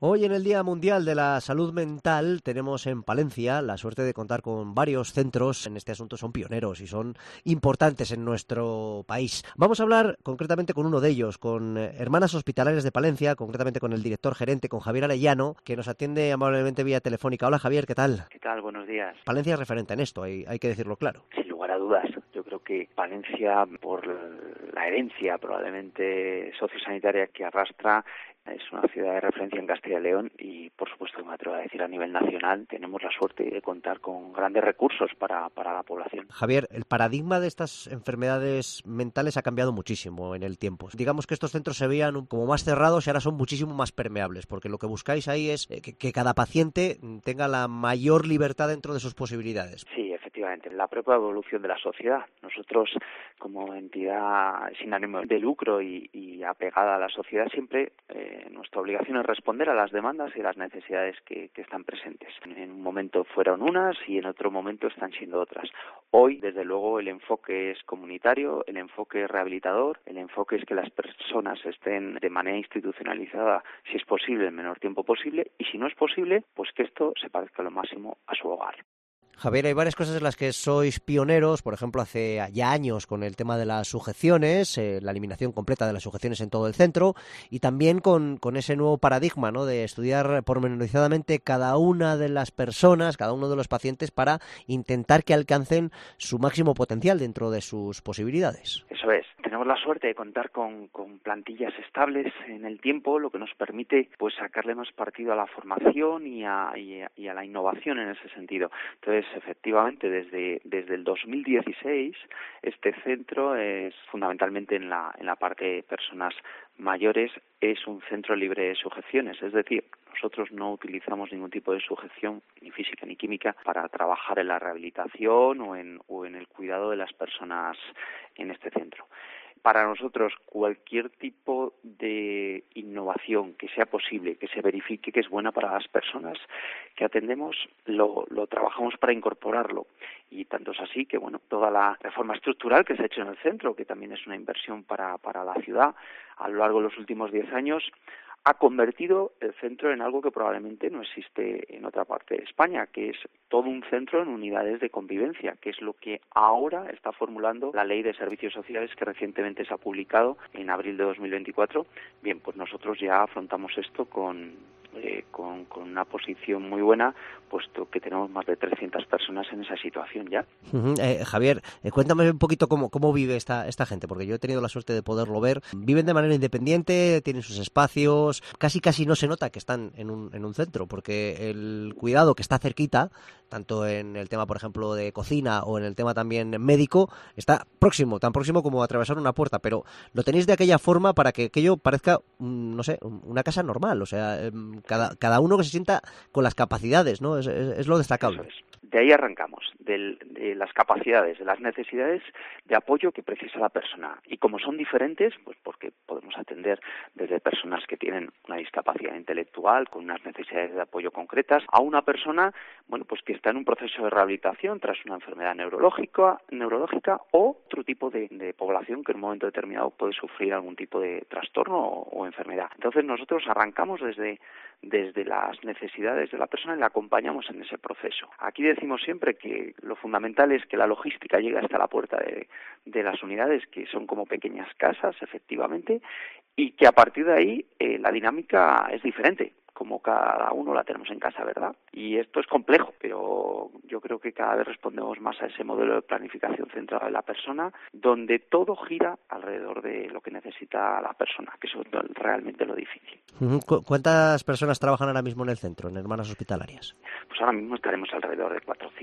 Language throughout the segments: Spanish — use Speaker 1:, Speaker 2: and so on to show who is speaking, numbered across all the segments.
Speaker 1: Hoy en el Día Mundial de la Salud Mental tenemos en Palencia la suerte de contar con varios centros. En este asunto son pioneros y son importantes en nuestro país. Vamos a hablar concretamente con uno de ellos, con Hermanas Hospitalarias de Palencia, concretamente con el director gerente, con Javier Arellano, que nos atiende amablemente vía telefónica. Hola Javier, ¿qué tal?
Speaker 2: ¿Qué tal? Buenos días.
Speaker 1: Palencia es referente en esto, hay que decirlo claro.
Speaker 2: Sin lugar a dudas. Yo creo que Palencia, por la herencia probablemente sociosanitaria que arrastra, es una ciudad de referencia en Castilla y León y, por supuesto, me atrevo a decir a nivel nacional, tenemos la suerte de contar con grandes recursos para la población.
Speaker 1: Javier, el paradigma de estas enfermedades mentales ha cambiado muchísimo en el tiempo. Digamos que estos centros se veían como más cerrados y ahora son muchísimo más permeables, porque lo que buscáis ahí es que cada paciente tenga la mayor libertad dentro de sus posibilidades.
Speaker 2: Sí, efectivamente, la propia evolución de la sociedad. Nosotros, como entidad sin ánimo de lucro y apegada a la sociedad, siempre nuestra obligación es responder a las demandas y las necesidades que están presentes. En un momento fueron unas y en otro momento están siendo otras. Hoy, desde luego, el enfoque es comunitario, el enfoque es rehabilitador, el enfoque es que las personas estén de manera institucionalizada, si es posible, el menor tiempo posible, y si no es posible, pues que esto se parezca lo máximo a su hogar.
Speaker 1: Javier, hay varias cosas en las que sois pioneros, por ejemplo, hace ya años con el tema de las sujeciones, la eliminación completa de las sujeciones en todo el centro, y también con ese nuevo paradigma, ¿no?, de estudiar pormenorizadamente cada una de las personas, cada uno de los pacientes, para intentar que alcancen su máximo potencial dentro de sus posibilidades.
Speaker 2: Eso es. Tenemos la suerte de contar con plantillas estables en el tiempo, lo que nos permite pues sacarle más partido a la formación y a la innovación en ese sentido. Entonces, efectivamente, desde el 2016, este centro es fundamentalmente en la parte de personas mayores, es un centro libre de sujeciones, es decir, nosotros no utilizamos ningún tipo de sujeción, ni física ni química, para trabajar en la rehabilitación o en el cuidado de las personas en este centro. Para nosotros, cualquier tipo de innovación que sea posible, que se verifique que es buena para las personas que atendemos, lo trabajamos para incorporarlo. Y tanto es así que, bueno, toda la reforma estructural que se ha hecho en el centro, que también es una inversión para la ciudad a lo largo de los últimos 10 años, ha convertido el centro en algo que probablemente no existe en otra parte de España, que es todo un centro en unidades de convivencia, que es lo que ahora está formulando la Ley de Servicios Sociales que recientemente se ha publicado en abril de 2024. Bien, pues nosotros ya afrontamos esto con una posición muy buena, puesto que tenemos más de 300 personas en esa situación ya.
Speaker 1: Javier, cuéntame un poquito cómo vive esta gente, porque yo he tenido la suerte de poderlo ver. Viven de manera independiente, tienen sus espacios, casi no se nota que están en un centro, porque el cuidado que está cerquita, tanto en el tema, por ejemplo, de cocina o en el tema también médico, está próximo, tan próximo como atravesar una puerta, pero lo tenéis de aquella forma para que aquello parezca, no sé, una casa normal, o sea, cada uno que se sienta con las capacidades, ¿no? Es lo destacable.
Speaker 2: Eso es. De ahí arrancamos, de las capacidades, de las necesidades de apoyo que precisa la persona. Y como son diferentes, pues porque podemos atender desde personas que tienen una discapacidad intelectual, con unas necesidades de apoyo concretas, a una persona, bueno, pues que está en un proceso de rehabilitación tras una enfermedad neurológica o otro tipo de población que en un momento determinado puede sufrir algún tipo de trastorno o enfermedad. Entonces nosotros arrancamos desde las necesidades de la persona y la acompañamos en ese proceso. Aquí decimos siempre que lo fundamental es que la logística llegue hasta la puerta de las unidades, que son como pequeñas casas, efectivamente, y que a partir de ahí la dinámica es diferente, como cada uno la tenemos en casa, ¿verdad? Y esto es complejo, pero yo creo que cada vez respondemos más a ese modelo de planificación centrada en la persona, donde todo gira alrededor de lo que necesita la persona, que eso es realmente lo difícil.
Speaker 1: ¿Cuántas personas trabajan ahora mismo en el centro, en Hermanas Hospitalarias?
Speaker 2: Pues ahora mismo estaremos alrededor de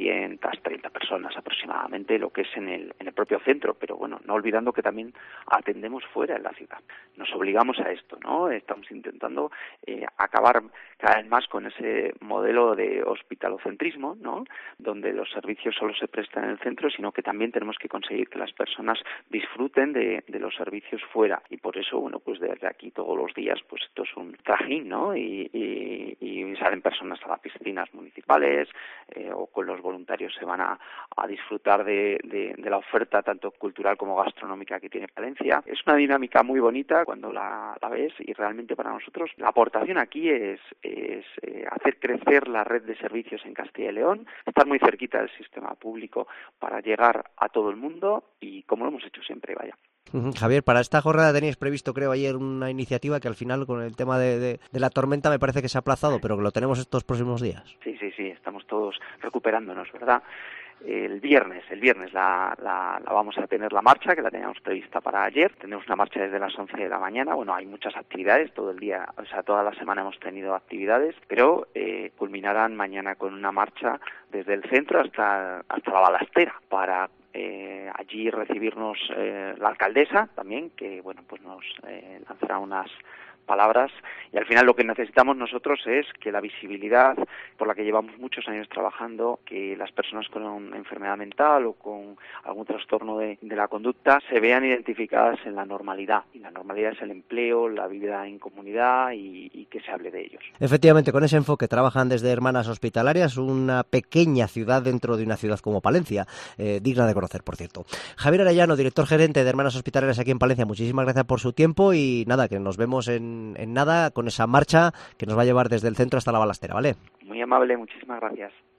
Speaker 2: 430 personas aproximadamente, lo que es en el propio centro, pero bueno, no olvidando que también atendemos fuera de la ciudad. Nos obligamos a esto, ¿no? Estamos intentando acabar cada vez más con ese modelo de hospitalocentrismo, ¿no?, donde los servicios solo se prestan en el centro, sino que también tenemos que conseguir que las personas disfruten de los servicios fuera. Y por eso, bueno, pues desde aquí todos los días, pues esto es un trajín, ¿no? Y salen personas a las piscinas municipales o con los voluntarios se van a disfrutar de la oferta tanto cultural como gastronómica que tiene Palencia. Es una dinámica muy bonita cuando la ves, y realmente para nosotros la aportación aquí es hacer crecer la red de servicios en Castilla y León, estar muy cerquita del sistema público para llegar a todo el mundo, y como lo hemos hecho siempre, vaya.
Speaker 1: Javier, para esta jornada teníais previsto, creo, ayer una iniciativa que al final, con el tema de la tormenta, me parece que se ha aplazado, pero que lo tenemos estos próximos días.
Speaker 2: Sí, estamos todos recuperándonos, ¿verdad? El viernes la vamos a tener la marcha, que la teníamos prevista para ayer. Tenemos una marcha desde las 11 de la mañana. Bueno, hay muchas actividades todo el día, o sea, toda la semana hemos tenido actividades, pero culminarán mañana con una marcha desde el centro hasta la Balastera para allí recibirnos la alcaldesa también, que bueno, pues nos lanzará unas palabras, y al final lo que necesitamos nosotros es que la visibilidad por la que llevamos muchos años trabajando, que las personas con una enfermedad mental o con algún trastorno de la conducta se vean identificadas en la normalidad, y la normalidad es el empleo, la vida en comunidad y que se hable de ellos.
Speaker 1: Efectivamente, con ese enfoque trabajan desde Hermanas Hospitalarias, una pequeña ciudad dentro de una ciudad como Palencia, digna de conocer, por cierto. Javier Arellano, director gerente de Hermanas Hospitalarias aquí en Palencia, muchísimas gracias por su tiempo, y nada, que nos vemos en nada con esa marcha que nos va a llevar desde el centro hasta la Balastera, ¿vale?
Speaker 2: Muy amable, muchísimas gracias.